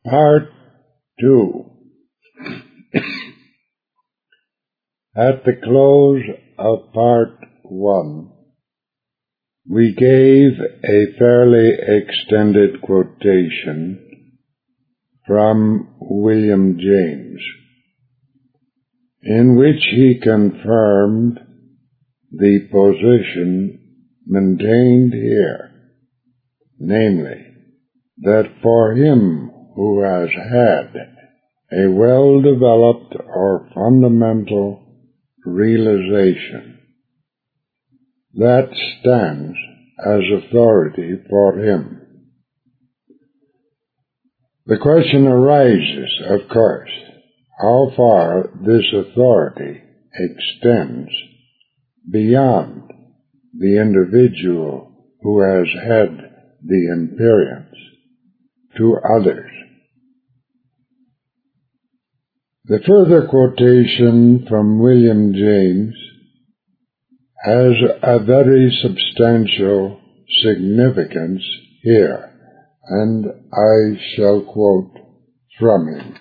Part 2. At the close of Part 1, we gave a fairly extended quotation from William James, in which he confirmed the position maintained here, namely, that for him who has had a well-developed or fundamental realization, that stands as authority for him. The question arises, of course, how far this authority extends beyond the individual who has had the experience to others. The further quotation from William James has a very substantial significance here, and I shall quote from him.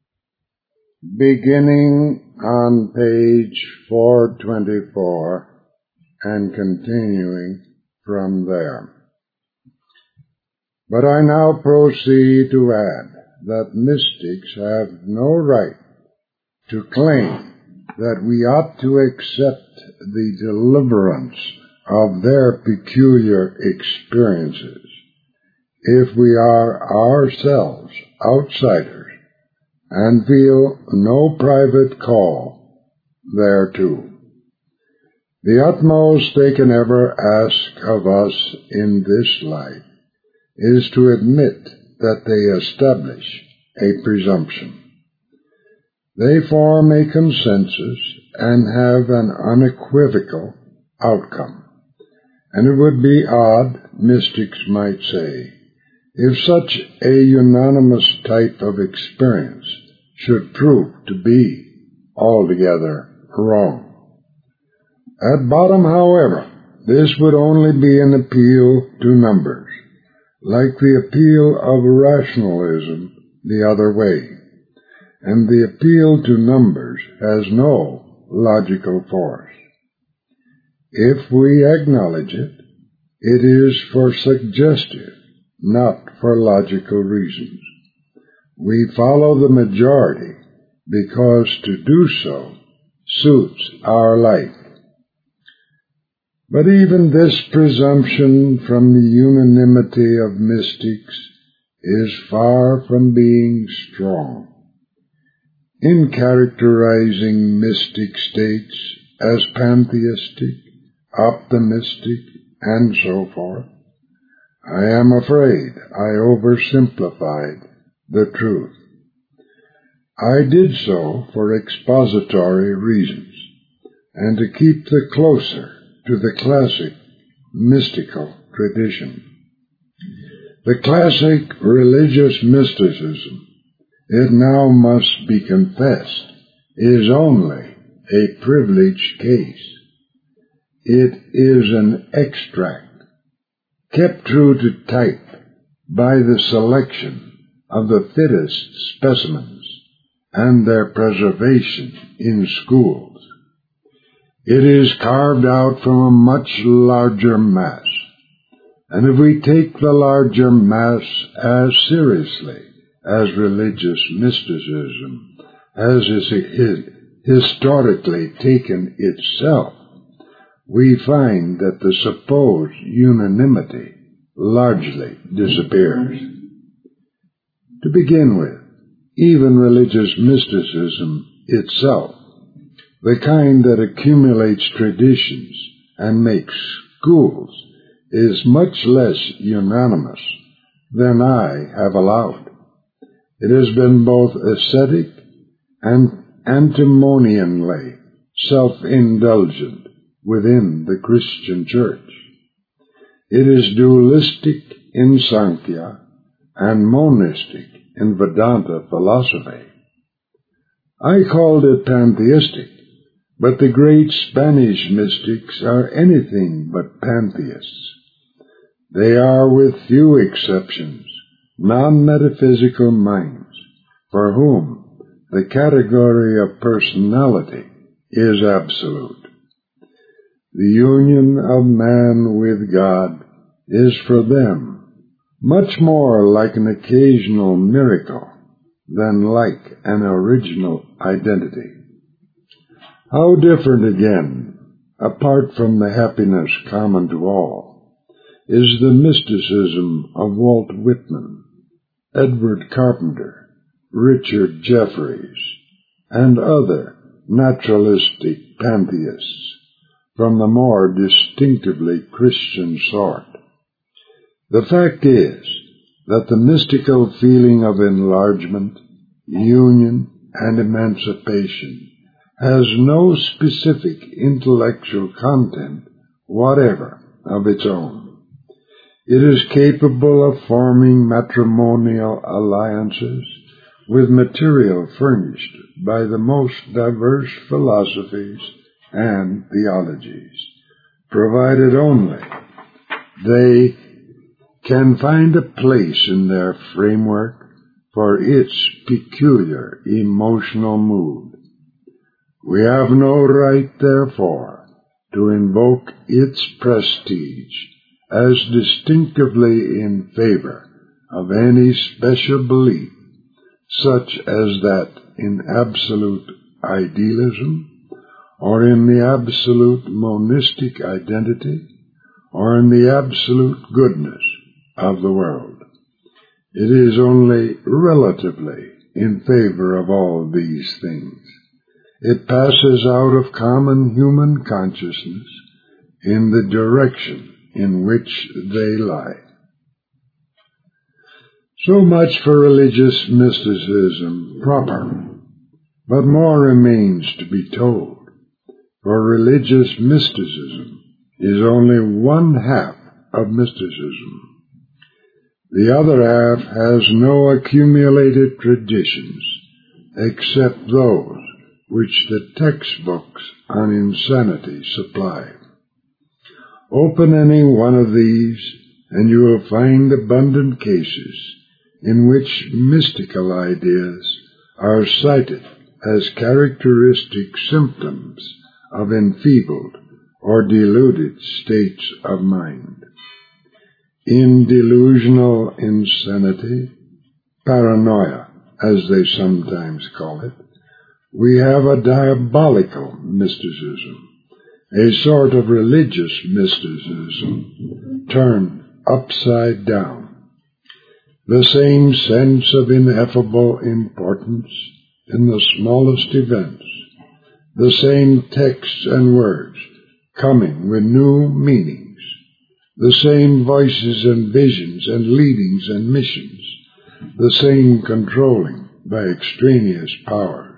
Beginning on page 424 and continuing from there. But I now proceed to add that mystics have no right to claim that we ought to accept the deliverance of their peculiar experiences if we are ourselves outsiders and feel no private call thereto. The utmost they can ever ask of us in this life is to admit that they establish a presumption. They form a consensus and have an unequivocal outcome. And it would be odd, mystics might say, if such a unanimous type of experience should prove to be altogether wrong. At bottom, however, this would only be an appeal to numbers, like the appeal of rationalism the other way. And the appeal to numbers has no logical force. If we acknowledge it, it is for suggestive, not for logical reasons. We follow the majority because to do so suits our life. But even this presumption from the unanimity of mystics is far from being strong. In characterizing mystic states as pantheistic, optimistic, and so forth, I am afraid I oversimplified the truth. I did so for expository reasons, and to keep the closer to the classic mystical tradition. The classic religious mysticism, it now must be confessed, is only a privileged case. It is an extract, kept true to type by the selection of the fittest specimens and their preservation in schools. It is carved out from a much larger mass, and if we take the larger mass as seriously as religious mysticism as is historically taken itself, we find that the supposed unanimity largely disappears. To begin with, even religious mysticism itself, the kind that accumulates traditions and makes schools, is much less unanimous than I have allowed. It has been both ascetic and antinomianly self-indulgent within the Christian Church. It is dualistic in Sankhya and monistic in Vedanta philosophy. I called it pantheistic, but the great Spanish mystics are anything but pantheists. They are, with few exceptions, non-metaphysical minds, for whom the category of personality is absolute. The union of man with God is for them much more like an occasional miracle than like an original identity. How different again, apart from the happiness common to all, is the mysticism of Walt Whitman, Edward Carpenter, Richard Jefferies, and other naturalistic pantheists from the more distinctively Christian sort. The fact is that the mystical feeling of enlargement, union, and emancipation has no specific intellectual content whatever of its own. It is capable of forming matrimonial alliances with material furnished by the most diverse philosophies and theologies, provided only they can find a place in their framework for its peculiar emotional mood. We have no right, therefore, to invoke its prestige as distinctively in favor of any special belief, such as that in absolute idealism, or in the absolute monistic identity, or in the absolute goodness of the world. It is only relatively in favor of all these things. It passes out of common human consciousness in the direction in which they lie. So much for religious mysticism proper, but more remains to be told. For religious mysticism is only one half of mysticism. The other half has no accumulated traditions except those which the textbooks on insanity supply. Open any one of these, and you will find abundant cases in which mystical ideas are cited as characteristic symptoms of enfeebled or deluded states of mind. In delusional insanity, paranoia, as they sometimes call it, we have a diabolical mysticism, a sort of religious mysticism turned upside down. The same sense of ineffable importance in the smallest events, the same texts and words coming with new meanings, the same voices and visions and leadings and missions, the same controlling by extraneous powers.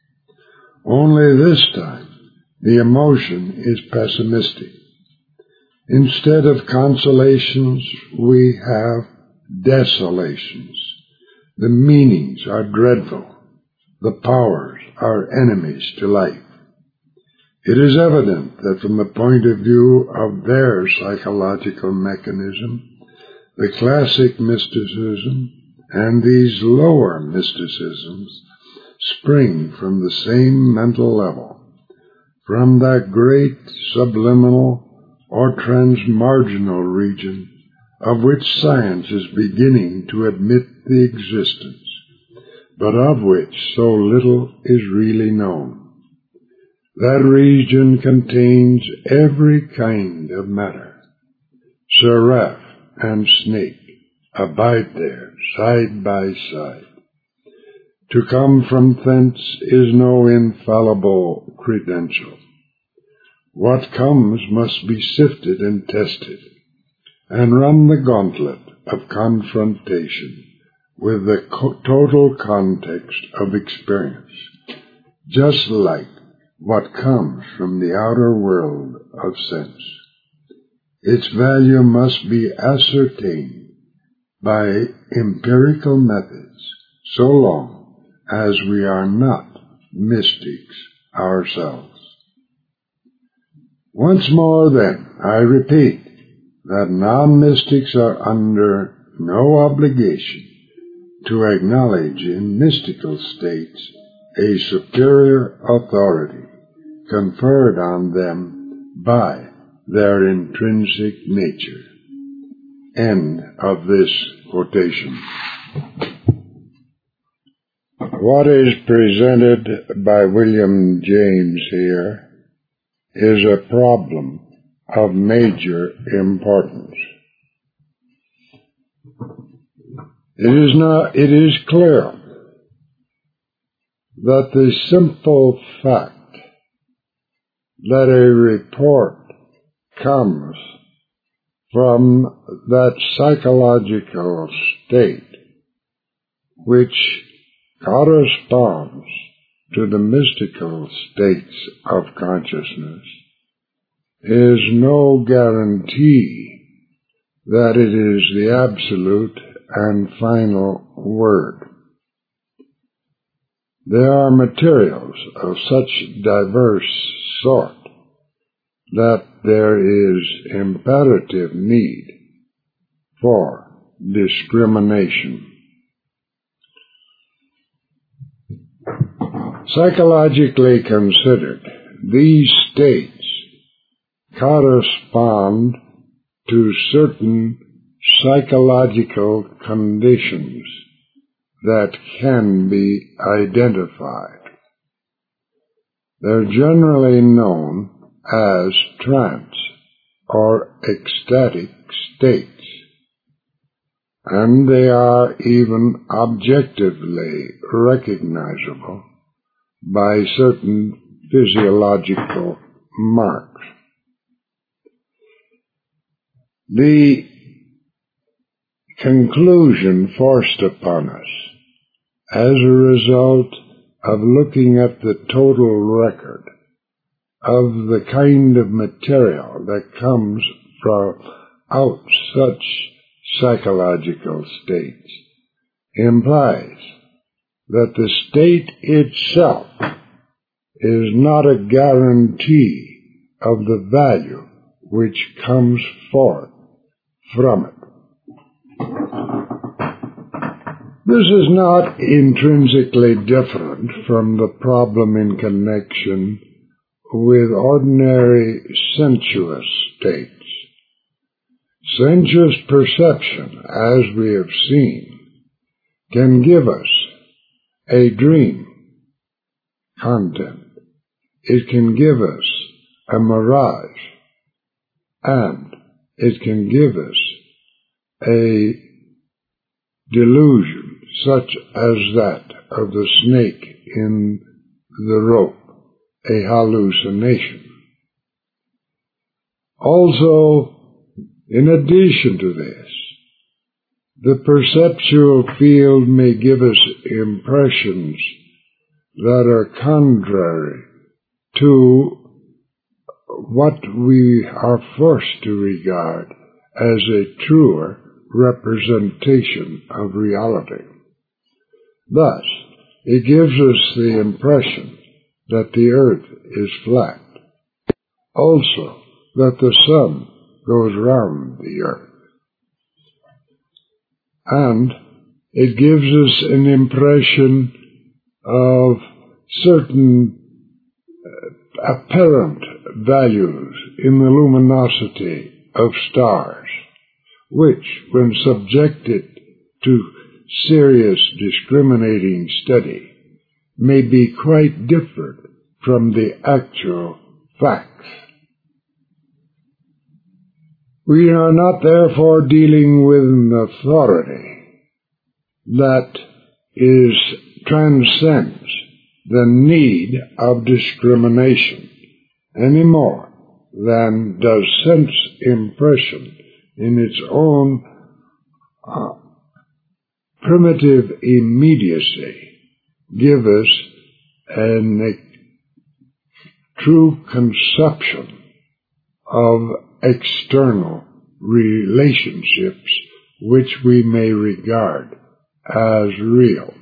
Only this time the emotion is pessimistic. Instead of consolations, we have desolations. The meanings are dreadful. The powers are enemies to life. It is evident that from the point of view of their psychological mechanism, the classic mysticism and these lower mysticisms spring from the same mental level, from that great subliminal or transmarginal region of which science is beginning to admit the existence, but of which so little is really known. That region contains every kind of matter. Seraph and snake abide there side by side. To come from thence is no infallible credential. What comes must be sifted and tested, and run the gauntlet of confrontation with the total context of experience, just like what comes from the outer world of sense. Its value must be ascertained by empirical methods, so long as we are not mystics ourselves. Once more, then, I repeat that non-mystics are under no obligation to acknowledge in mystical states a superior authority conferred on them by their intrinsic nature. End of this quotation. What is presented by William James here is a problem of major importance. It is clear that the simple fact that a report comes from that psychological state which corresponds to the mystical states of consciousness is no guarantee that it is the absolute and final word. There are materials of such diverse sort that there is imperative need for discrimination. Psychologically considered, these states correspond to certain psychological conditions that can be identified. They're generally known as trance or ecstatic states, and they are even objectively recognizable by certain physiological marks. The conclusion forced upon us as a result of looking at the total record of the kind of material that comes from out such psychological states implies that the state itself is not a guarantee of the value which comes forth from it. This is not intrinsically different from the problem in connection with ordinary sensuous states. Sensuous perception, as we have seen, can give us a dream content. It can give us a mirage, and it can give us a delusion such as that of the snake in the rope, a hallucination. Also, in addition to this, the perceptual field may give us impressions that are contrary to what we are forced to regard as a truer representation of reality. Thus, it gives us the impression that the earth is flat, also that the sun goes round the earth, and it gives us an impression of certain apparent values in the luminosity of stars, which, when subjected to serious discriminating study, may be quite different from the actual facts. We are not therefore dealing with an authority that transcends the need of discrimination any more than does sense impression in its own primitive immediacy give us a true conception of external relationships which we may regard as real.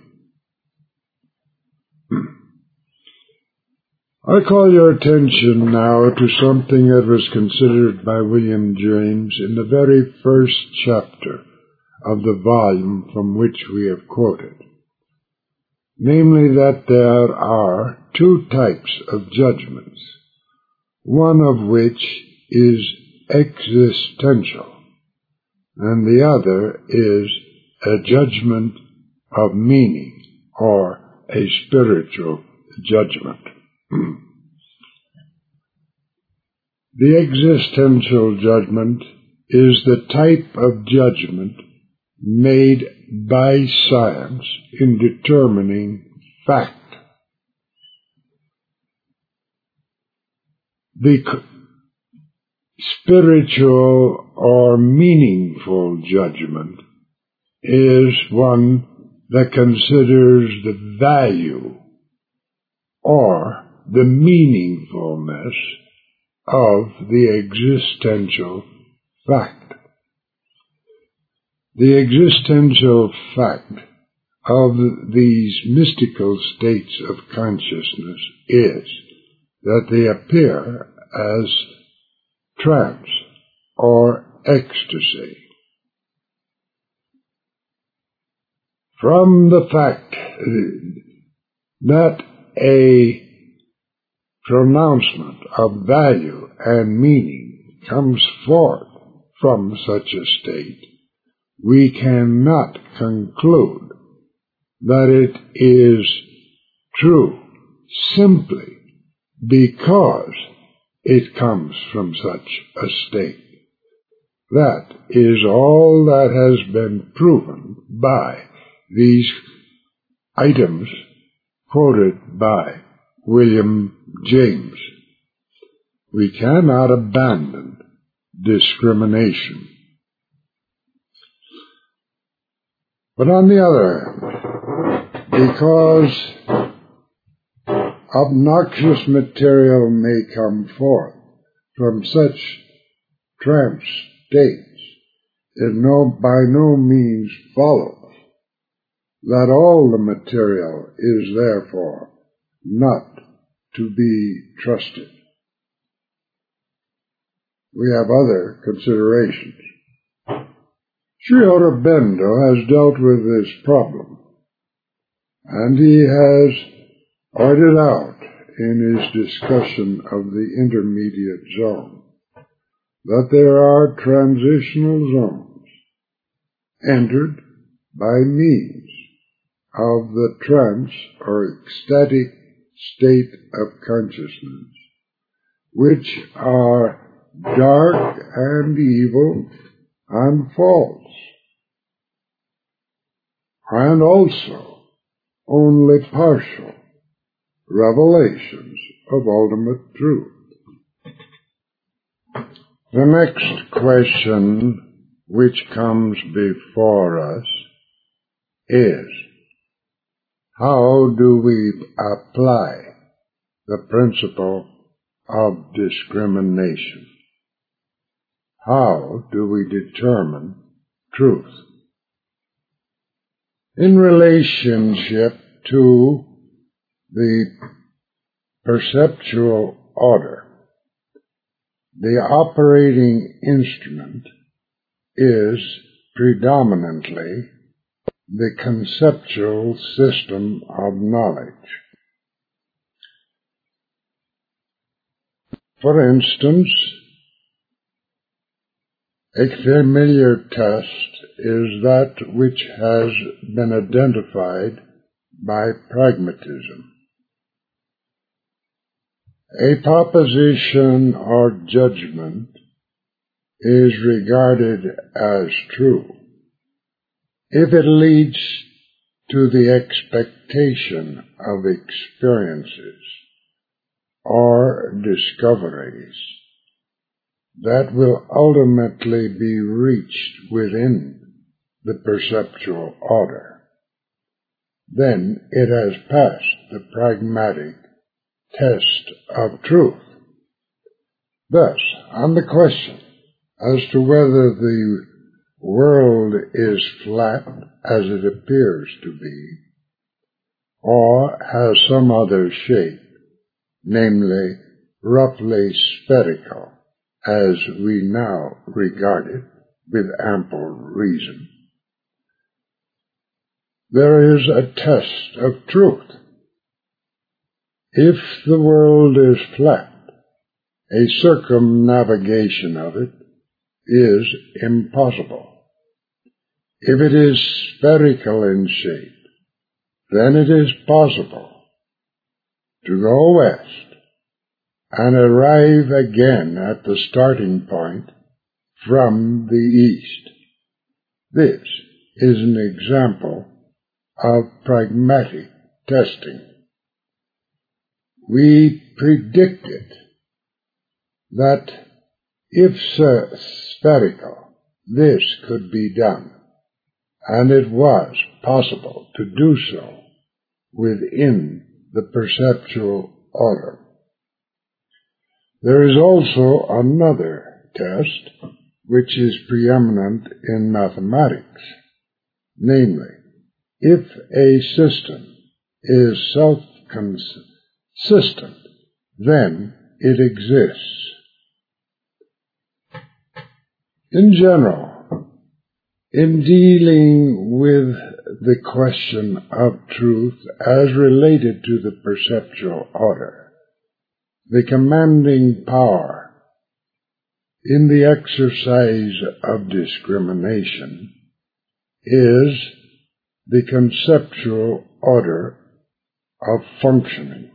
I call your attention now to something that was considered by William James in the very first chapter of the volume from which we have quoted, namely that there are two types of judgments, one of which is existential, and the other is a judgment of meaning, or a spiritual judgment. The existential judgment is the type of judgment made by science in determining fact. The spiritual or meaningful judgment is one that considers the value or the meaningfulness of the existential fact. The existential fact of these mystical states of consciousness is that they appear as trance or ecstasy. From the fact that a pronouncement of value and meaning comes forth from such a state, we cannot conclude that it is true simply because it comes from such a state. That is all that has been proven by these items quoted by William James. We cannot abandon discrimination. But on the other hand, because obnoxious material may come forth from such trance states, it by no means follows that all the material is therefore not to be trusted. We have other considerations. Sri Aurobindo has dealt with this problem, and he has pointed out in his discussion of the intermediate zone that there are transitional zones entered by means of the trance or ecstatic state of consciousness, which are dark and evil and false, and also only partial revelations of ultimate truth. The next question which comes before us is, how do we apply the principle of discrimination? How do we determine truth? In relationship to the perceptual order, the operating instrument is predominantly the conceptual system of knowledge. For instance, a familiar test is that which has been identified by pragmatism. A proposition or judgment is regarded as true if it leads to the expectation of experiences or discoveries that will ultimately be reached within the perceptual order. Then it has passed the pragmatic test of truth. Thus, on the question as to whether the world is flat as it appears to be, or has some other shape, namely roughly spherical, as we now regard it with ample reason, there is a test of truth. If the world is flat, a circumnavigation of it is impossible. If it is spherical in shape, then it is possible to go west and arrive again at the starting point from the east. This is an example of pragmatic testing. We predicted that if spherical, this could be done, and it was possible to do so within the perceptual order. There is also another test which is preeminent in mathematics, namely, if a system is self-consistent, then it exists. In general, in dealing with the question of truth as related to the perceptual order, the commanding power in the exercise of discrimination is the conceptual order of functioning.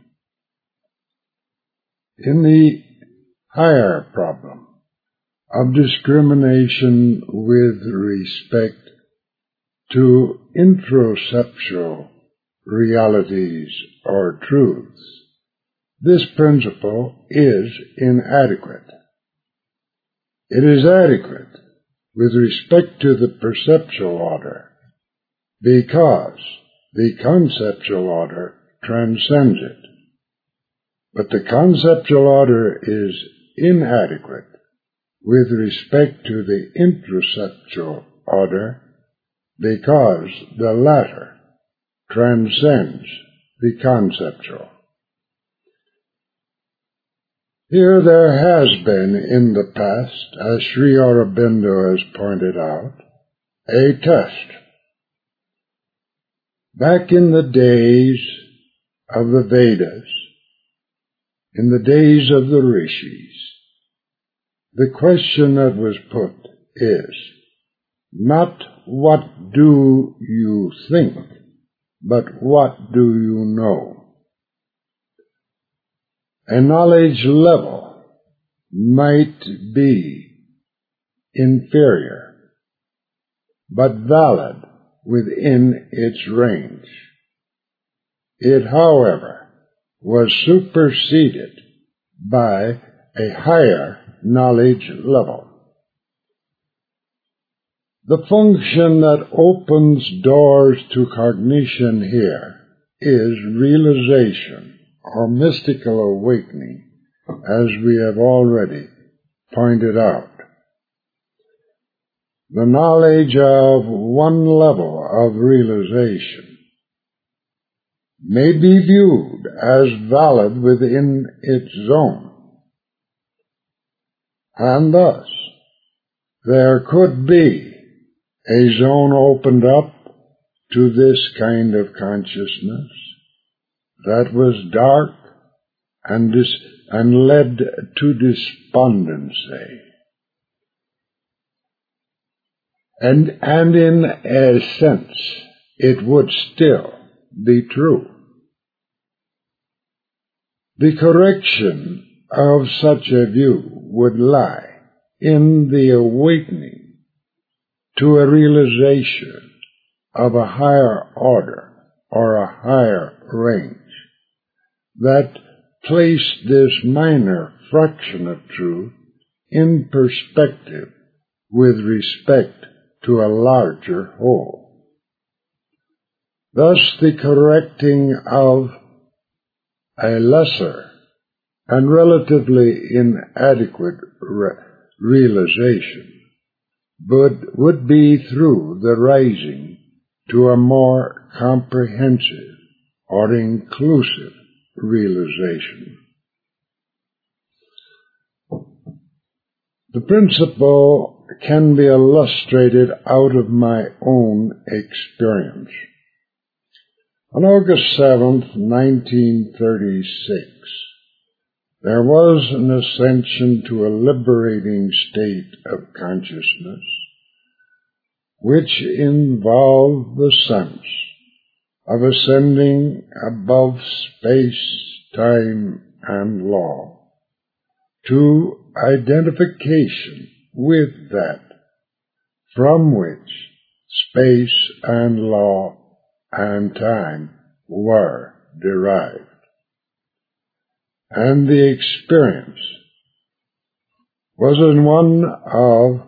In the higher problem of discrimination with respect to introceptual realities or truths, this principle is inadequate. It is adequate with respect to the perceptual order because the conceptual order transcends it. But the conceptual order is inadequate with respect to the introceptual order because the latter transcends the conceptual. Here there has been in the past, as Sri Aurobindo has pointed out, a test. Back in the days of the Vedas, in the days of the Rishis, the question that was put is not what do you think, but what do you know? A knowledge level might be inferior, but valid within its range. It, however, was superseded by a higher knowledge level. The function that opens doors to cognition here is realization, or mystical awakening, as we have already pointed out. The knowledge of one level of realization may be viewed as valid within its zone, and thus there could be a zone opened up to this kind of consciousness that was dark and led to despondency. And in a sense, it would still be true. The correction of such a view would lie in the awakening to a realization of a higher order or a higher range that placed this minor fraction of truth in perspective with respect to a larger whole. Thus, the correcting of a lesser and relatively inadequate realization would be through the rising to a more comprehensive or inclusive realization. The principle can be illustrated out of my own experience. On August 7th, 1936, there was an ascension to a liberating state of consciousness, which involved the sense of ascending above space, time, and law to identification with that from which space and law and time were derived. And the experience was in one of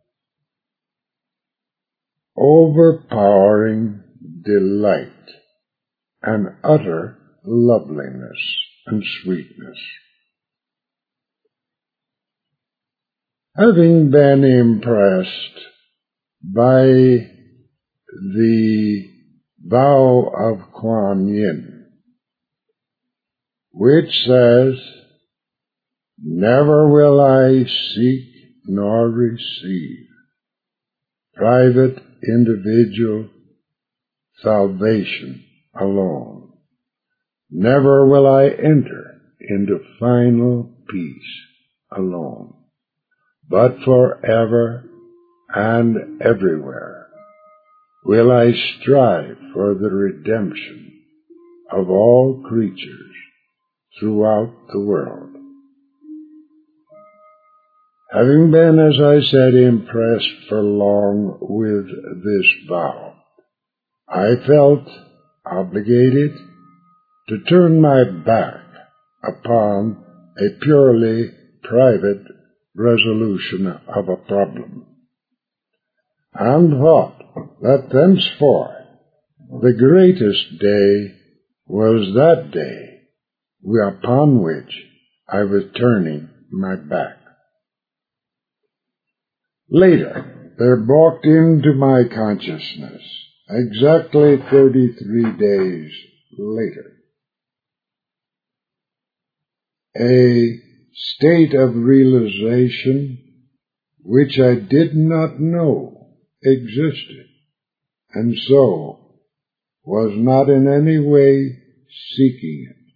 overpowering delight and utter loveliness and sweetness. Having been impressed by the vow of Kuan Yin, which says, "Never will I seek nor receive private individual salvation alone. Never will I enter into final peace alone, but forever and everywhere will I strive for the redemption of all creatures throughout the world." Having been, as I said, impressed for long with this vow, I felt obligated to turn my back upon a purely private resolution of a problem, and thought that thenceforth the greatest day was that day upon which I was turning my back. Later, there walked into my consciousness, exactly 33 days later, a state of realization which I did not know existed, and so was not in any way seeking it.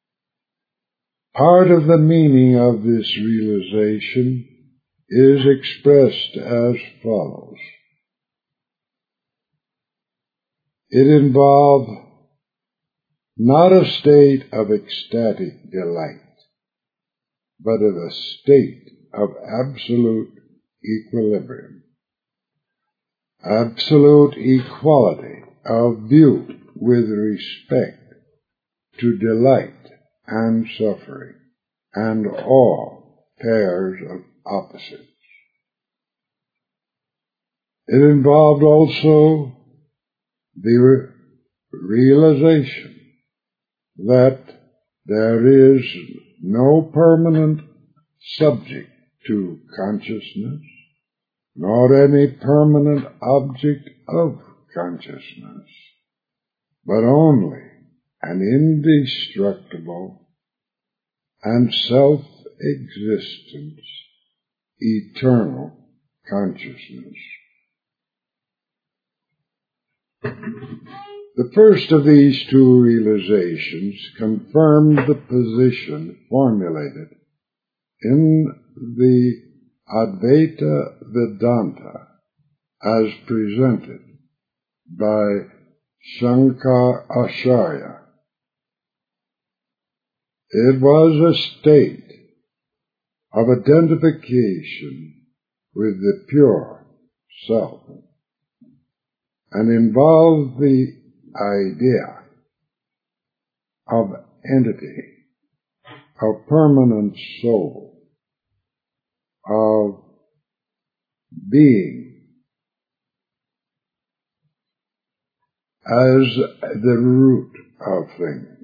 Part of the meaning of this realization is expressed as follows. It involved not a state of ecstatic delight, but of a state of absolute equilibrium, absolute equality of view with respect to delight and suffering and all pairs of opposites. It involved also the realization that there is no permanent subject to consciousness, nor any permanent object of consciousness, but only an indestructible and self-existent eternal consciousness. The first of these two realizations confirmed the position formulated in the Advaita Vedanta as presented by Shankaracharya. It was a state of identification with the pure self, and involved the idea of entity, of permanent soul, of being as the root of things.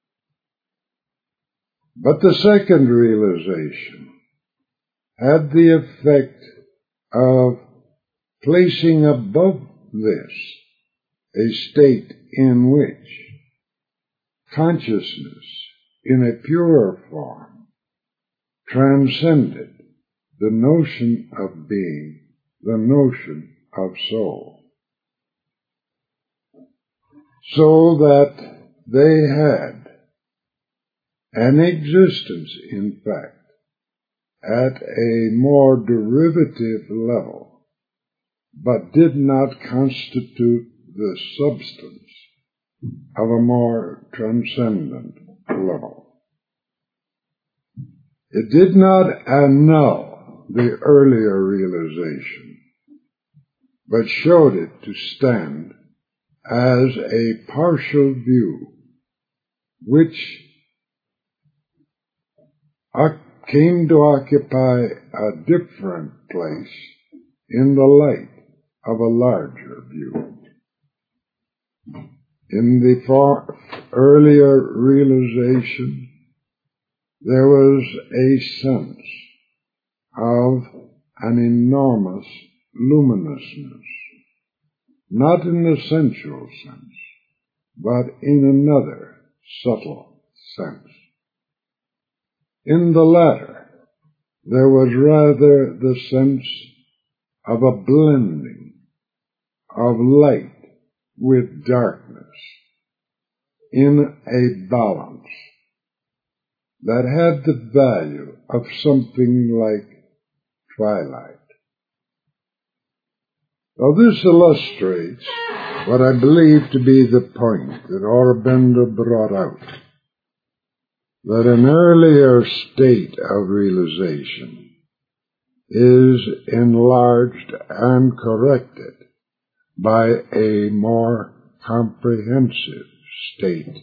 But the second realization had the effect of placing above this a state in which consciousness in a purer form transcended the notion of being, the notion of soul. so that they had an existence, in fact, at a more derivative level, but did not constitute the substance of a more transcendent level. It did not annul the earlier realization, but showed it to stand as a partial view, which came to occupy a different place in the light of a larger view. In the far earlier realization, there was a sense of an enormous luminousness, not in the sensual sense, but in another subtle sense. In the latter, there was rather the sense of a blending of light with darkness in a balance that had the value of something like twilight. Now this illustrates what I believe to be the point that Aurobindo brought out, that an earlier state of realization is enlarged and corrected by a more comprehensive state.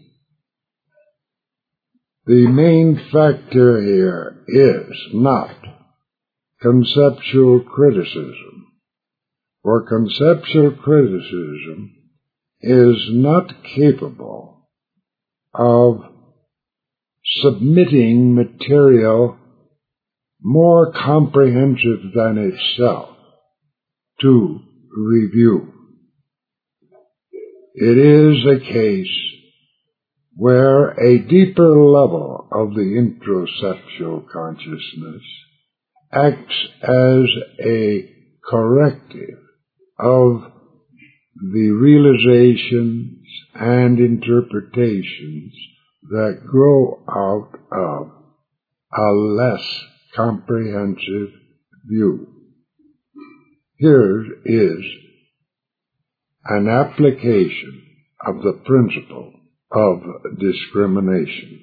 The main factor here is not conceptual criticism, for conceptual criticism is not capable of submitting material more comprehensive than itself to review. It is a case where a deeper level of the introsexual consciousness acts as a corrective of the realizations and interpretations that grow out of a less comprehensive view. Here is an application of the principle of discrimination.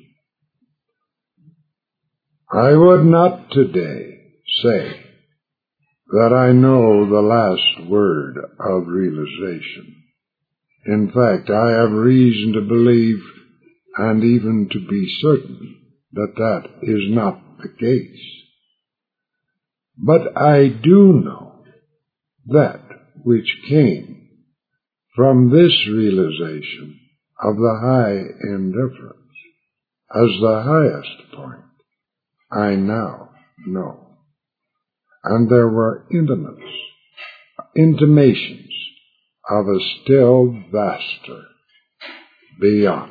I would not today say that I know the last word of realization. In fact, I have reason to believe and even to be certain that that is not the case. But I do know that which came from this realization of the high indifference as the highest point, I now know. And there were intimations of a still vaster beyond.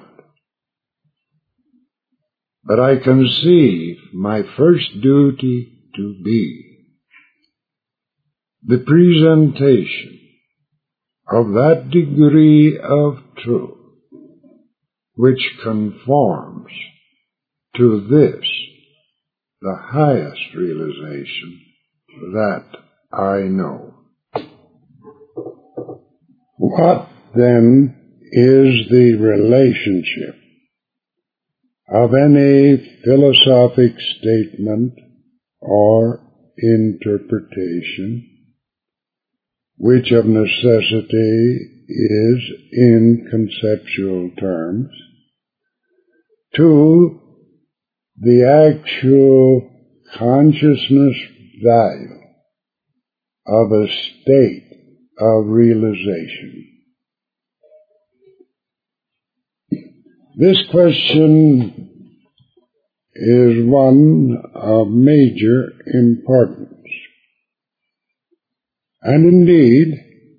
But I conceive my first duty to be the presentation of that degree of truth which conforms to this, the highest realization that I know. What then is the relationship of any philosophic statement or interpretation which of necessity is in conceptual terms to the actual consciousness value of a state of realization? This question is one of major importance, and indeed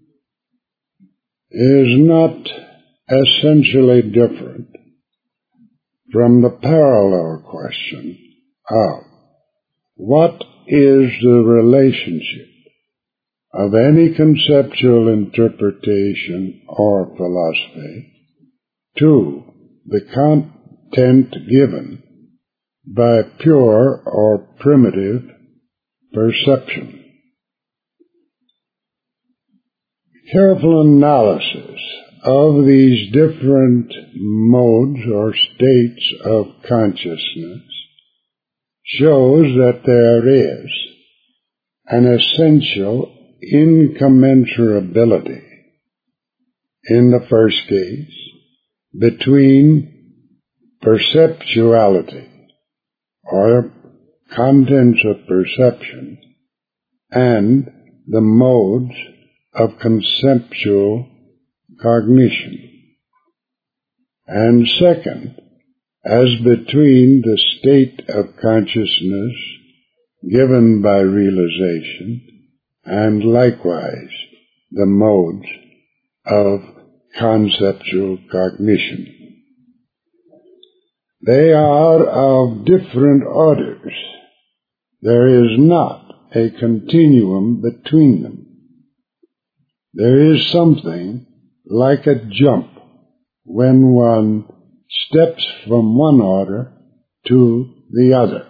is not essentially different from the parallel question of what is the relationship of any conceptual interpretation or philosophy to the content given by pure or primitive perception. Careful analysis of these different modes or states of consciousness shows that there is an essential incommensurability, in the first case, between perceptuality, or contents of perception, and the modes of conceptual cognition. And second, as between the state of consciousness given by realization and likewise the modes of conceptual cognition. They are of different orders. There is not a continuum between them. There is something like a jump when one steps from one order to the other,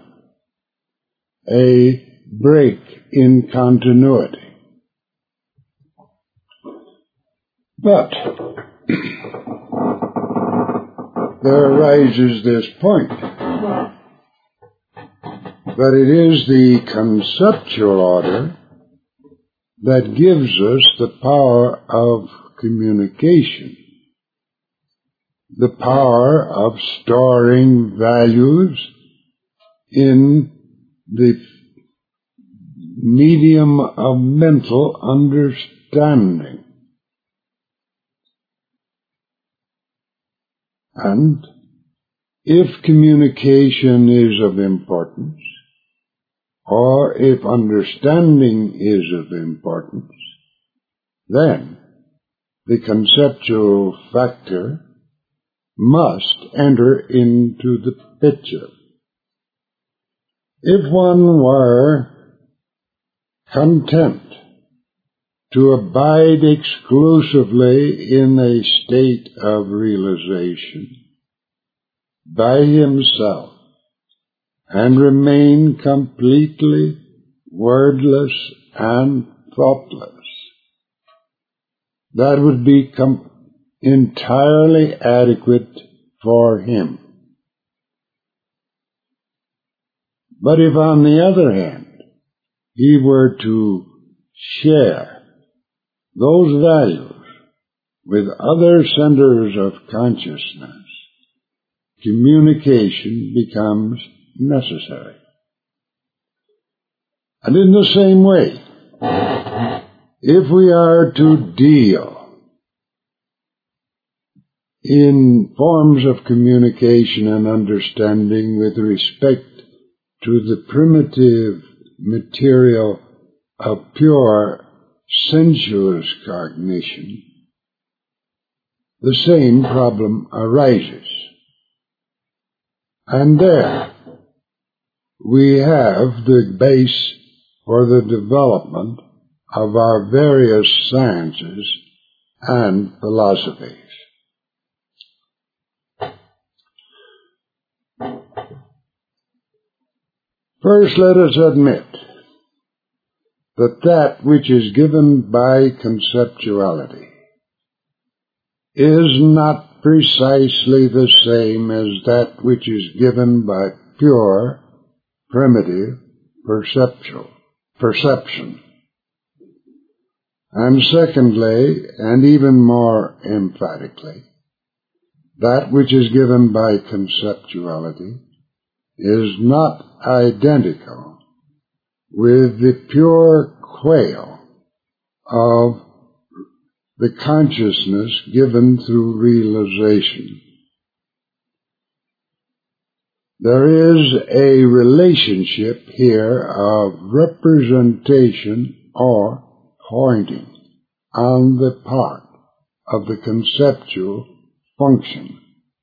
a break in continuity. But there arises this point that it is the conceptual order that gives us the power of communication, the power of storing values in the medium of mental understanding. And if communication is of importance, or if understanding is of importance, then the conceptual factor must enter into the picture. If one were content to abide exclusively in a state of realization by himself and remain completely wordless and thoughtless, that would be entirely adequate for him. But if, on the other hand, he were to share those values with other centers of consciousness, communication becomes necessary. And in the same way, if we are to deal in forms of communication and understanding with respect to the primitive material of pure sensuous cognition, the same problem arises. And there we have the base for the development of our various sciences and philosophies. First, let us admit that which is given by conceptuality is not precisely the same as that which is given by pure, primitive perception. And secondly, and even more emphatically, that which is given by conceptuality is not identical with the pure quale of the consciousness given through realization. There is a relationship here of representation or pointing on the part of the conceptual function.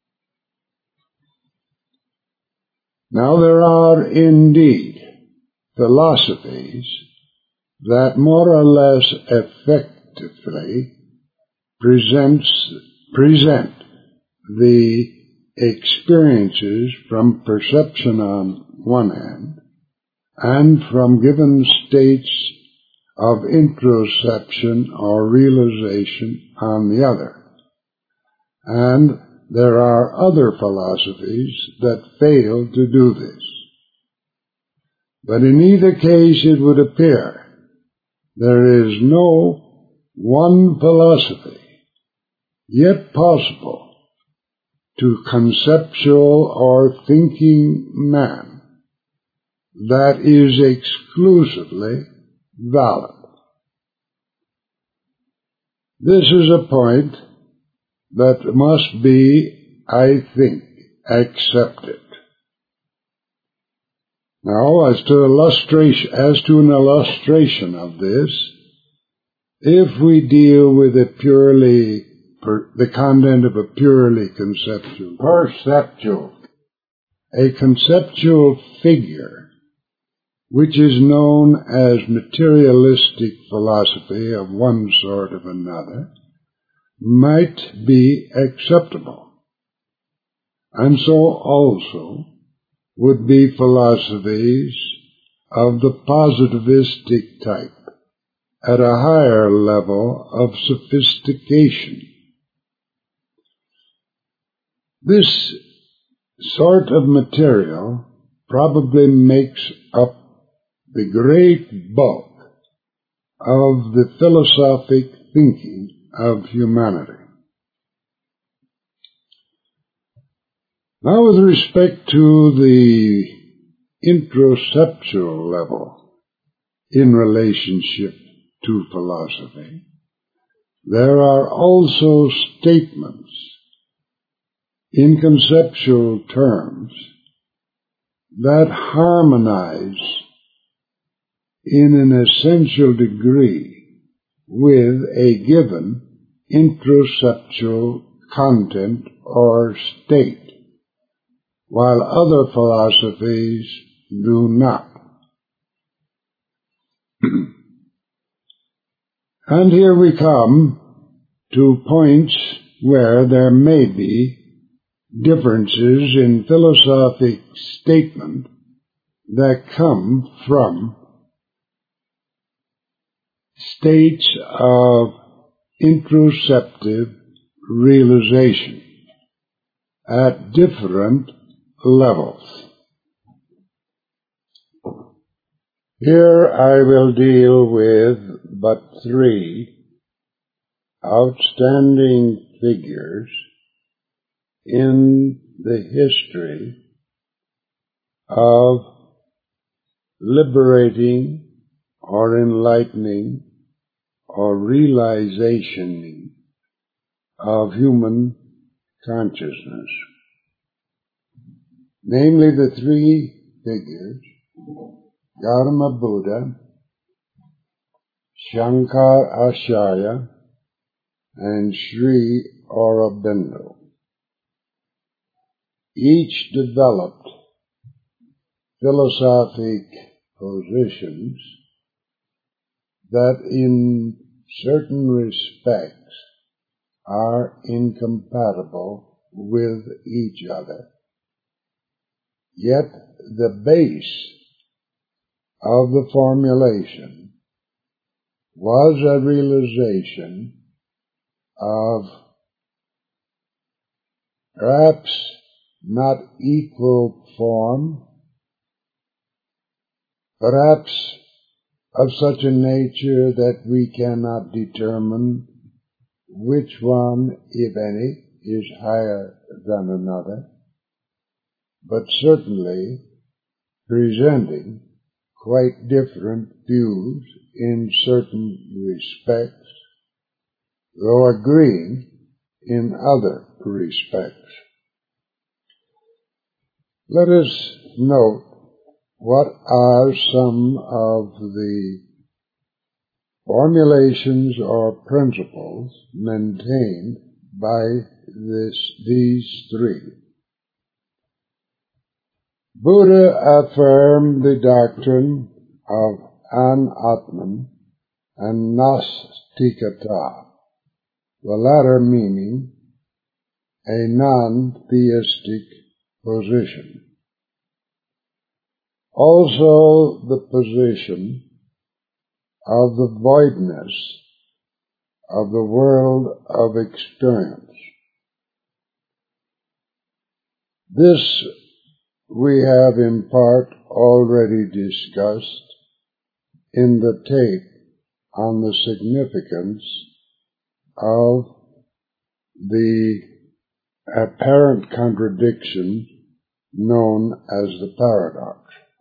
Now there are indeed philosophies that more or less effectively present the experiences from perception on one hand and from given states of introception or realization on the other. And there are other philosophies that fail to do this. But in either case it would appear there is no one philosophy yet possible to conceptual or thinking man that is exclusively valid. This is a point that must be, I think, accepted. Now, as to an illustration of this, if we deal with the content of a purely perceptual, a conceptual figure, which is known as materialistic philosophy of one sort or another, might be acceptable. And so also would be philosophies of the positivistic type at a higher level of sophistication. This sort of material probably makes up the great bulk of the philosophic thinking of humanity. Now, with respect to the introceptual level in relationship to philosophy, there are also statements in conceptual terms that harmonize in an essential degree with a given introceptual content or state, while other philosophies do not. And here we come to points where there may be differences in philosophic statement that come from states of introceptive realization at different levels. Here I will deal with but three outstanding figures in the history of liberating or enlightening or realizationing of human consciousness. Namely, the three figures, Gautama Buddha, Shankaracharya, and Sri Aurobindo. Each developed philosophic positions that in certain respects are incompatible with each other. Yet the base of the formulation was a realization of perhaps not equal form, perhaps of such a nature that we cannot determine which one, if any, is higher than another, but certainly presenting quite different views in certain respects, though agreeing in other respects. Let us note what are some of the formulations or principles maintained by these three. Buddha affirmed the doctrine of Anatman and Nastikata, the latter meaning a non-theistic position. Also the position of the voidness of the world of experience. This we have in part already discussed in the tape on the significance of the apparent contradiction known as the paradox.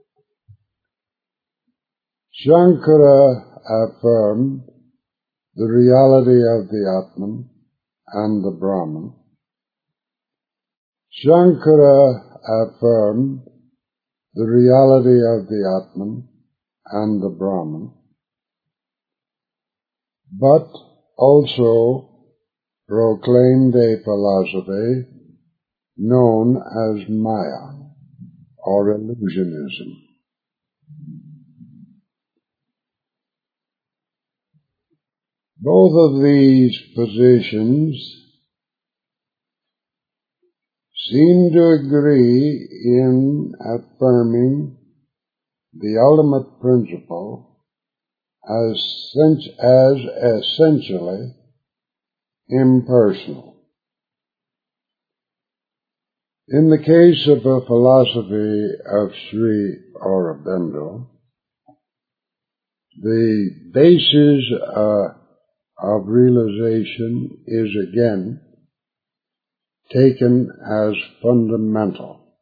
Shankara affirmed the reality of the Atman and the Brahman. Shankara affirmed the reality of the Atman and the Brahman, but also proclaimed a philosophy known as Maya, or illusionism. Both of these positions seem to agree in affirming the ultimate principle as essentially impersonal. In the case of a philosophy of Sri Aurobindo, the basis of realization is again taken as fundamental,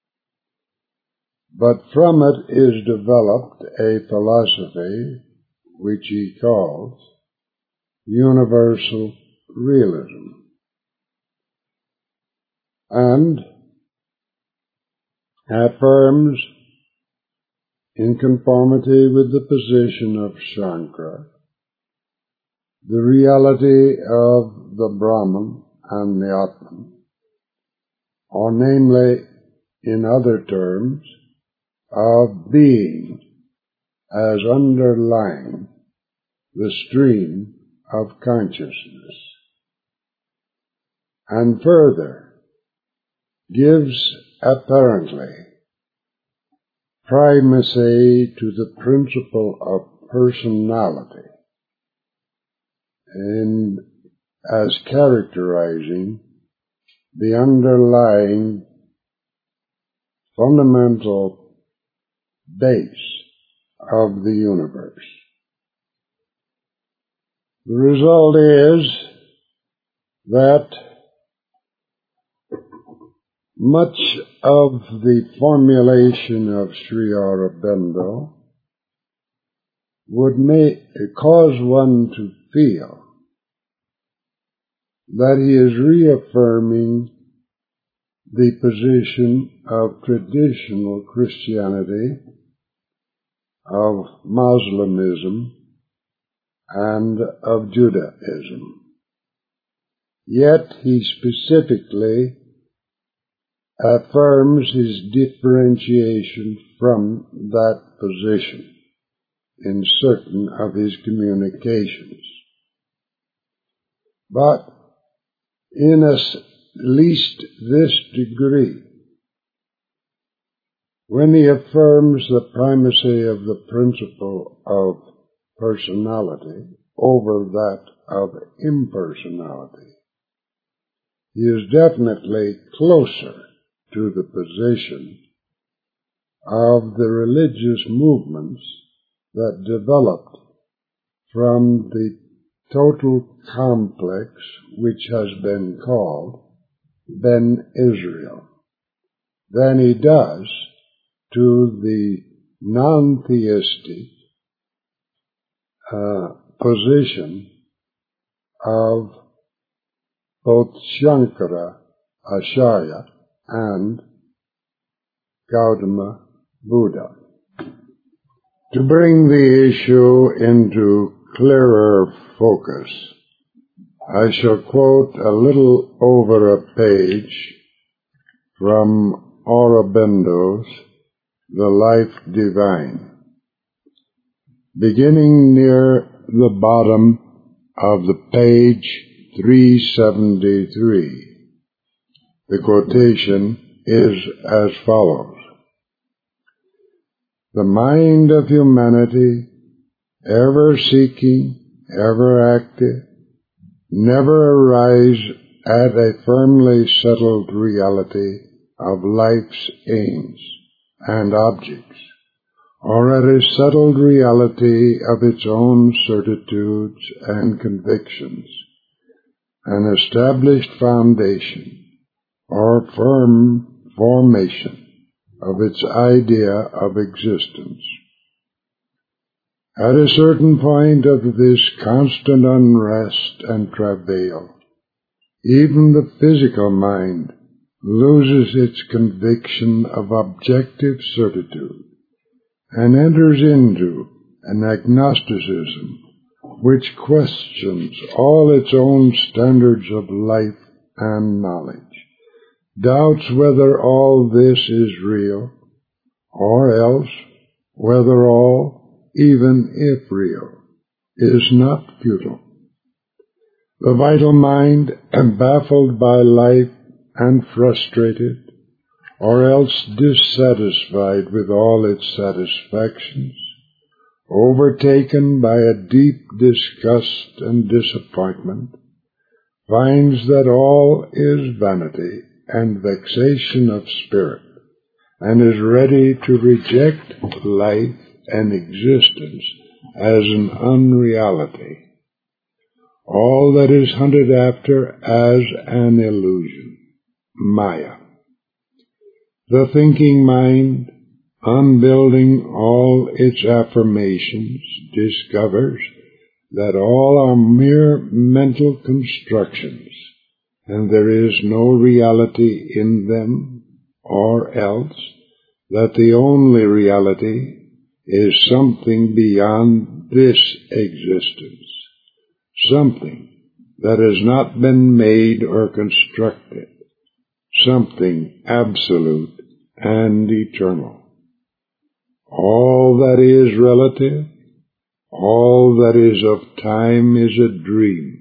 but from it is developed a philosophy which he calls universal realism, and affirms, in conformity with the position of Shankara, the reality of the Brahman and the Atman, or namely, in other terms, of being as underlying the stream of consciousness, and further gives apparently primacy to the principle of personality as characterizing the underlying fundamental base of the universe. The result is that much of the formulation of Sri Aurobindo would cause one to feel that he is reaffirming the position of traditional Christianity, of Muslimism, and of Judaism. Yet he specifically affirms his differentiation from that position in certain of his communications. But in at least this degree, when he affirms the primacy of the principle of personality over that of impersonality, he is definitely closer to the position of the religious movements that developed from the total complex which has been called Ben Israel than he does to the non-theistic position of both Shankara Acharya and Gautama Buddha. To bring the issue into clearer focus, I shall quote a little over a page from Aurobindo's The Life Divine, beginning near the bottom of the page 373. The quotation is as follows: "The mind of humanity, ever seeking, ever active, never arrives at a firmly settled reality of life's aims and objects, or at a settled reality of its own certitudes and convictions, an established foundation or firm formation of its idea of existence. At a certain point of this constant unrest and travail, even the physical mind loses its conviction of objective certitude and enters into an agnosticism which questions all its own standards of life and knowledge, doubts whether all this is real, or else whether all, even if real, is not futile. The vital mind, baffled by life and frustrated, or else dissatisfied with all its satisfactions, overtaken by a deep disgust and disappointment, finds that all is vanity and vexation of spirit, and is ready to reject life and existence as an unreality, all that is hunted after as an illusion, Maya. The thinking mind, unbuilding all its affirmations, discovers that all are mere mental constructions, and there is no reality in them, or else that the only reality is something beyond this existence, something that has not been made or constructed, something absolute and eternal. All that is relative, all that is of time is a dream,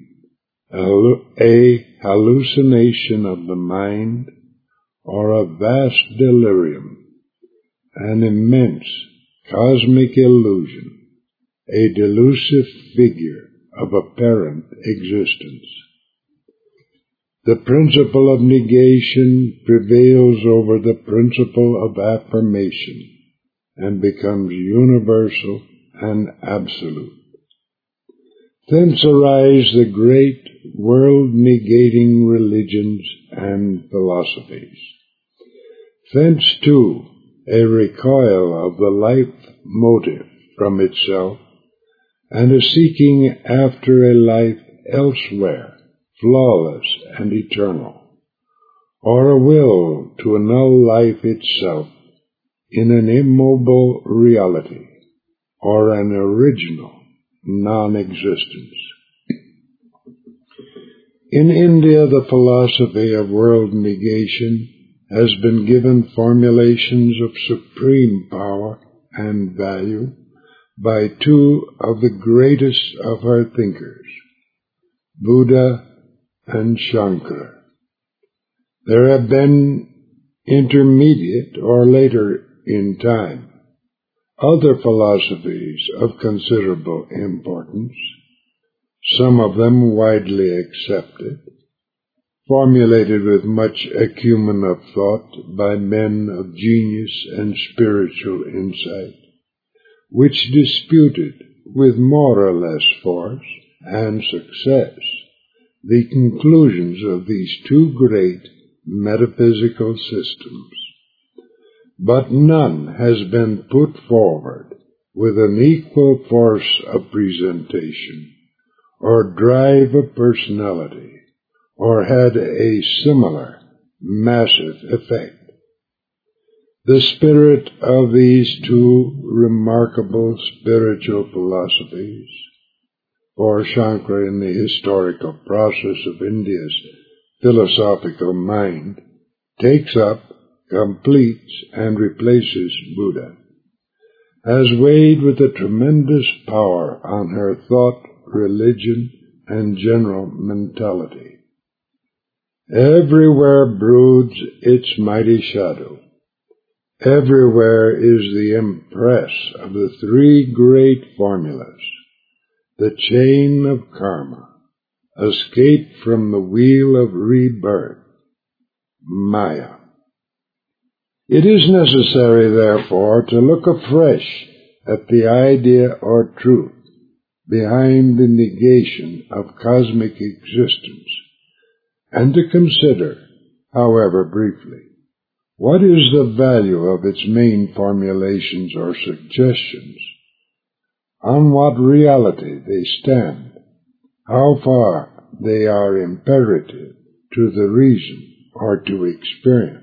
a hallucination of the mind, or a vast delirium, an immense cosmic illusion, a delusive figure of apparent existence. The principle of negation prevails over the principle of affirmation and becomes universal and absolute. Thence arise the great world-negating religions and philosophies. Thence, too, a recoil of the life motive from itself, and a seeking after a life elsewhere, flawless and eternal, or a will to annul life itself in an immobile reality, or an original non-existence. In India, the philosophy of world negation has been given formulations of supreme power and value by two of the greatest of her thinkers, Buddha and Shankara. There have been intermediate or later in time other philosophies of considerable importance, some of them widely accepted, formulated with much acumen of thought by men of genius and spiritual insight, which disputed with more or less force and success the conclusions of these two great metaphysical systems. But none has been put forward with an equal force of presentation, or drive of personality, or had a similar massive effect. The spirit of these two remarkable spiritual philosophies, for Shankara in the historical process of India's philosophical mind, takes up, completes, and replaces Buddha, has weighed with a tremendous power on her thought, religion, and general mentality. Everywhere broods its mighty shadow. Everywhere is the impress of the three great formulas: the chain of karma, escape from the wheel of rebirth, Maya. It is necessary, therefore, to look afresh at the idea or truth behind the negation of cosmic existence, and to consider, however briefly, what is the value of its main formulations or suggestions, on what reality they stand, how far they are imperative to the reason or to experience.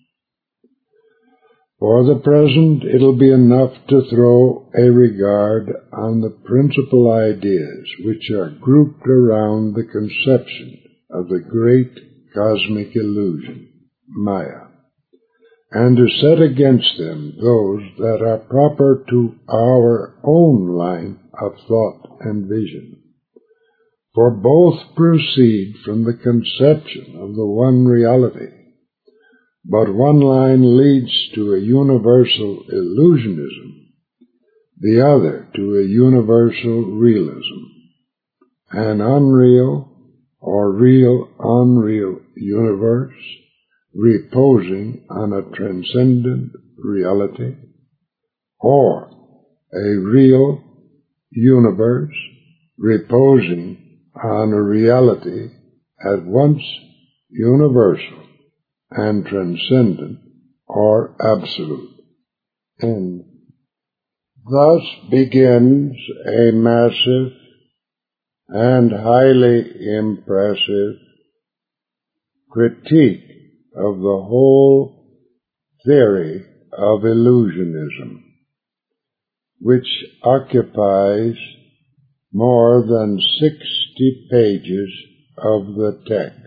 For the present, it'll be enough to throw a regard on the principal ideas which are grouped around the conception of the great cosmic illusion, Maya, and to set against them those that are proper to our own line of thought and vision. For both proceed from the conception of the one reality, but one line leads to a universal illusionism, the other to a universal realism, an unreal or real-unreal universe reposing on a transcendent reality, or a real universe reposing on a reality at once universal and transcendent or absolute. And thus begins a massive and highly impressive critique of the whole theory of illusionism, which occupies more than 60 pages of the text.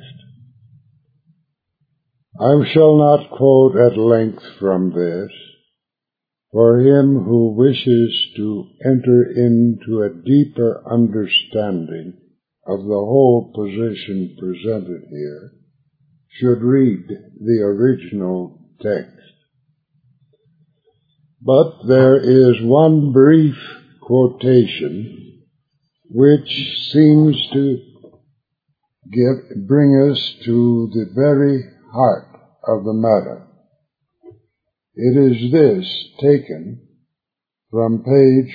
I shall not quote at length from this. For him who wishes to enter into a deeper understanding of the whole position presented here should read the original text. But there is one brief quotation which seems to bring us to the very heart of the matter. It is this, taken from page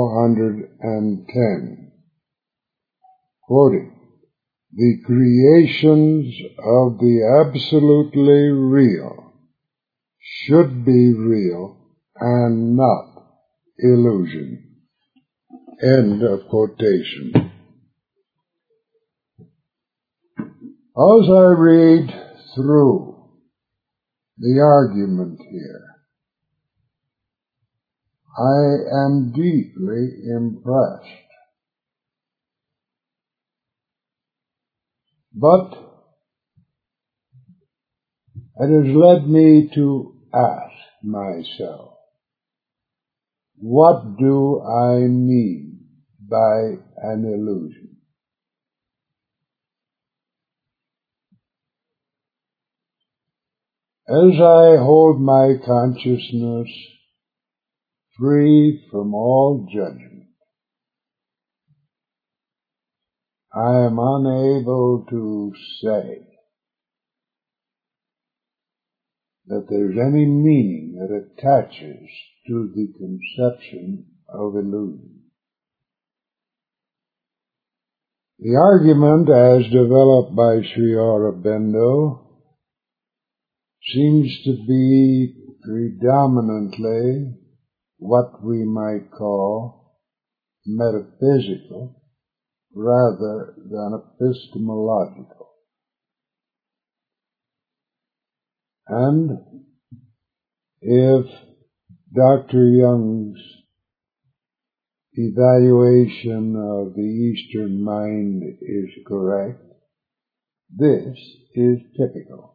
410, quoting, "The creations of the absolutely real should be real and not illusion." End of quotation. As I read through the argument here, I am deeply impressed. But it has led me to ask myself, what do I mean by an illusion? As I hold my consciousness free from all judgment, I am unable to say that there's any meaning that attaches to the conception of illusion. The argument as developed by Sri Aurobindo seems to be predominantly what we might call metaphysical rather than epistemological. And if Dr. Young's evaluation of the Eastern mind is correct, this is typical.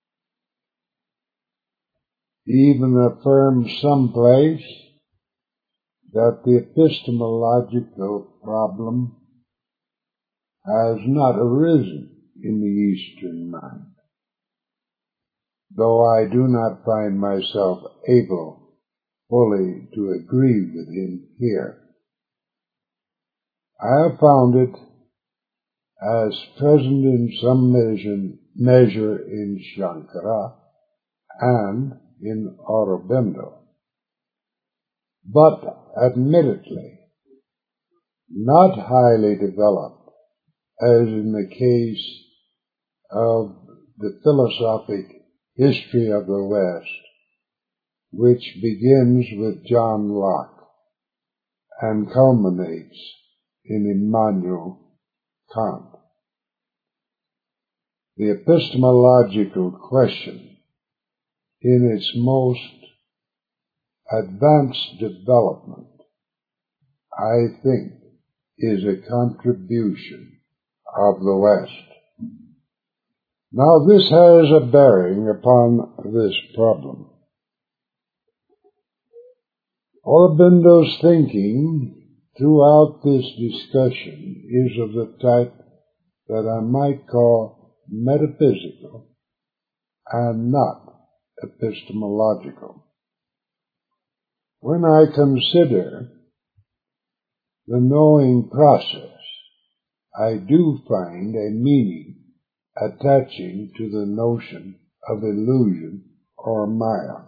He even affirms someplace that the epistemological problem has not arisen in the Eastern mind. though I do not find myself able fully to agree with him here. I have found it as present in some measure in Shankara and in Aurobindo, but admittedly not highly developed as in the case of the philosophic history of the West, which begins with John Locke and culminates in Immanuel Kant. The epistemological question, in its most advanced development, I think, is a contribution of the West. Now, this has a bearing upon this problem. Aurobindo's thinking throughout this discussion is of the type that I might call metaphysical and not epistemological. When I consider the knowing process, I do find a meaning attaching to the notion of illusion or Maya.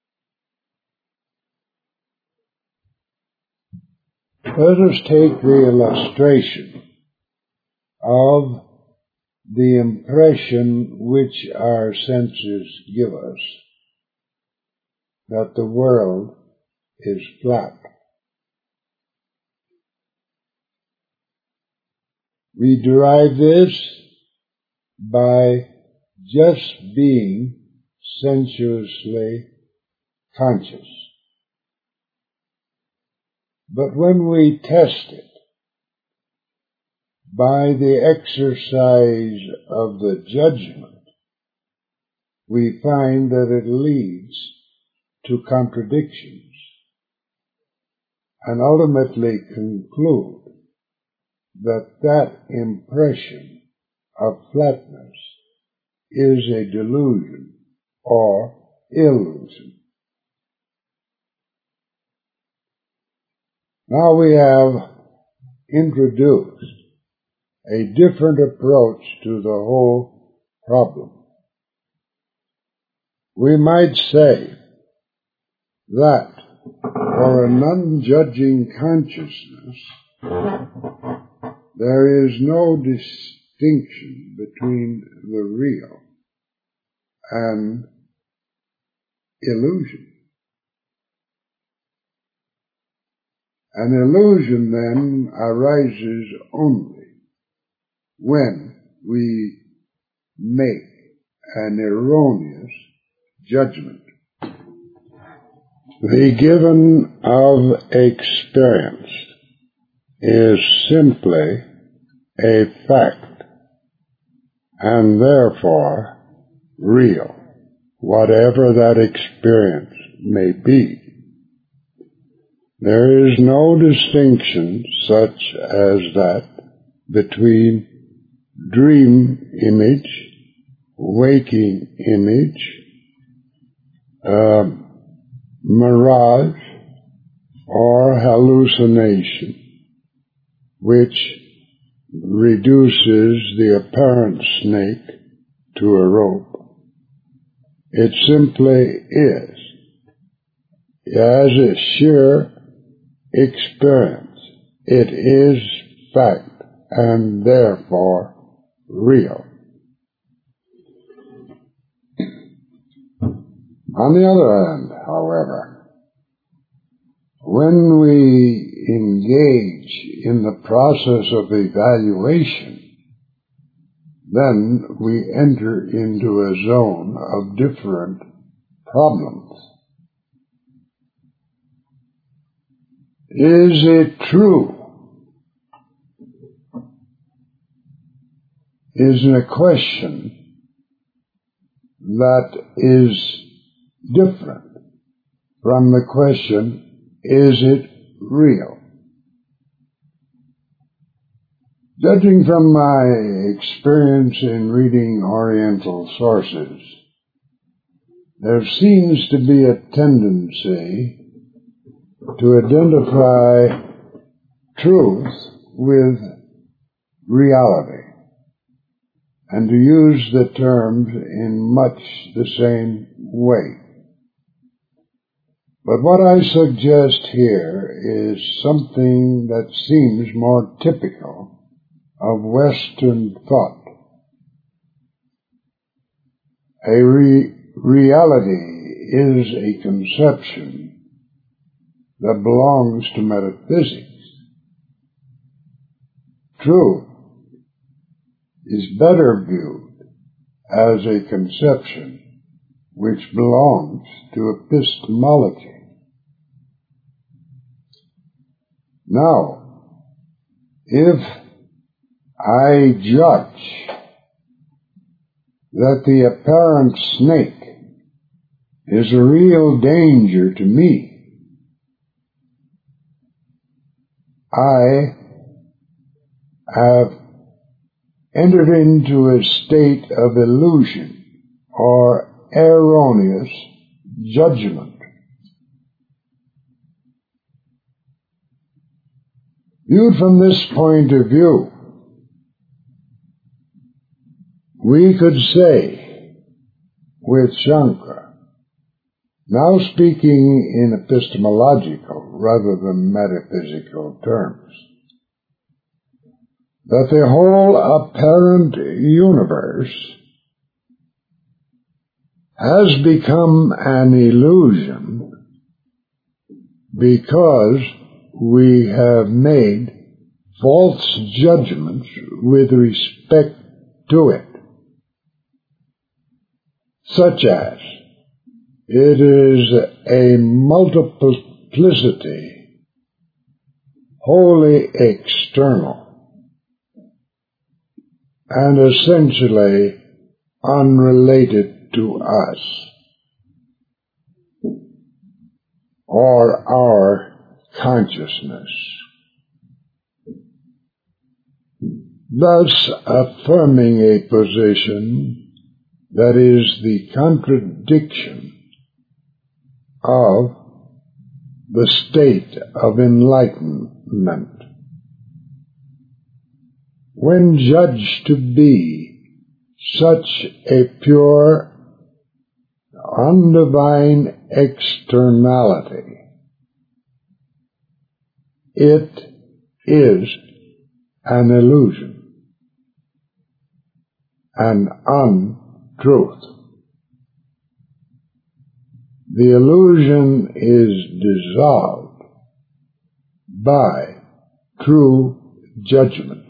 Let us take the illustration of the impression which our senses give us that the world is flat. We derive this by just being sensuously conscious. But when we test it by the exercise of the judgment, we find that it leads to contradictions and ultimately conclude that that impression of flatness is a delusion or illusion. Now we have introduced a different approach to the whole problem. We might say that for a non-judging consciousness, there is no distinction between the real and illusion. An illusion, then, arises only when we make an erroneous judgment. The given of experience is simply a fact, and therefore real, whatever that experience may be. There is no distinction such as that between dream image, waking image, mirage, or hallucination, which reduces the apparent snake to a rope. It simply is, as a sheer experience. It is fact and therefore real. On the other hand, however, when we engage in the process of evaluation, then we enter into a zone of different problems. Is it true? Is a question that is different from the question, is it real? Judging from my experience in reading Oriental sources, there seems to be a tendency to identify truth with reality, and to use the terms in much the same way. But what I suggest here is something that seems more typical of Western thought. A reality is a conception that belongs to metaphysics. Truth is better viewed as a conception which belongs to epistemology. Now, if I judge that the apparent snake is a real danger to me, I have entered into a state of illusion or erroneous judgment. Viewed from this point of view, we could say with Shankara, now speaking in epistemological rather than metaphysical terms, that the whole apparent universe has become an illusion because we have made false judgments with respect to it, such as it is a multiplicity wholly external and essentially unrelated to us or our consciousness, thus affirming a position that is the contradiction of the state of enlightenment. When judged to be such a pure, undivine externality, it is an illusion, an untruth. The illusion is dissolved by true judgment.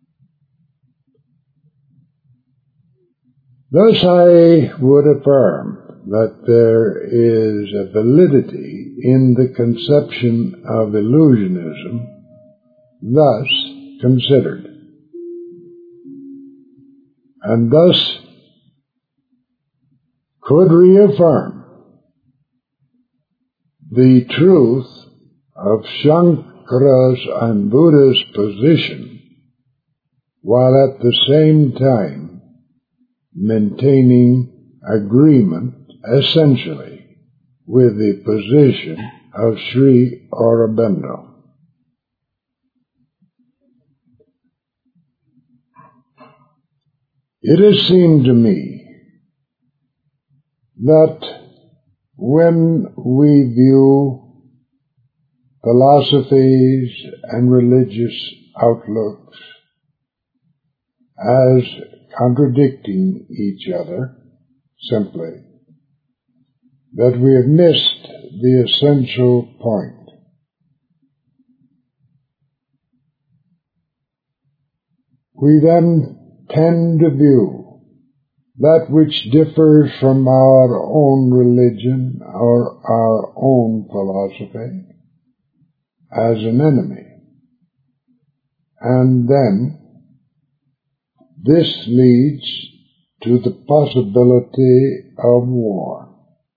Thus I would affirm that there is a validity in the conception of illusionism thus considered, and thus could reaffirm the truth of Shankara's and Buddha's position, while at the same time maintaining agreement essentially with the position of Sri Aurobindo. It has seemed to me that when we view philosophies and religious outlooks as contradicting each other, simply, that we have missed the essential point. We then tend to view that which differs from our own religion or our own philosophy as an enemy. And then this leads to the possibility of war.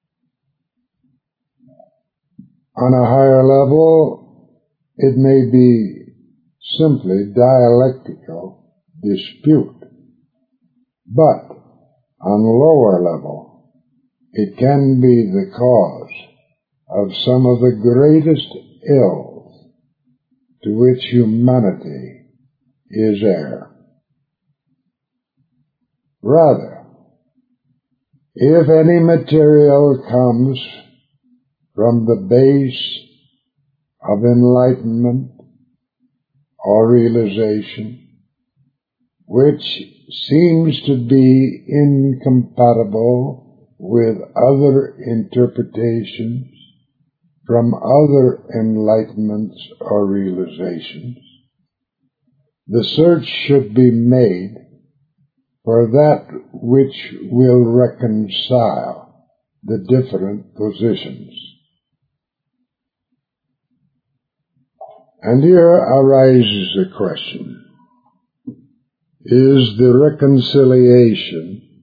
On a higher level, it may be simply dialectical dispute, but on a lower level, it can be the cause of some of the greatest ills to which humanity is heir. Rather, if any material comes from the base of enlightenment or realization, which seems to be incompatible with other interpretations from other enlightenments or realizations, the search should be made for that which will reconcile the different positions. And here arises the question, is the reconciliation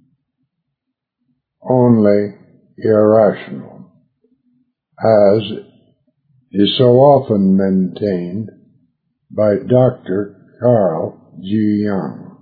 only irrational, as is so often maintained by Dr. Carl G. Jung?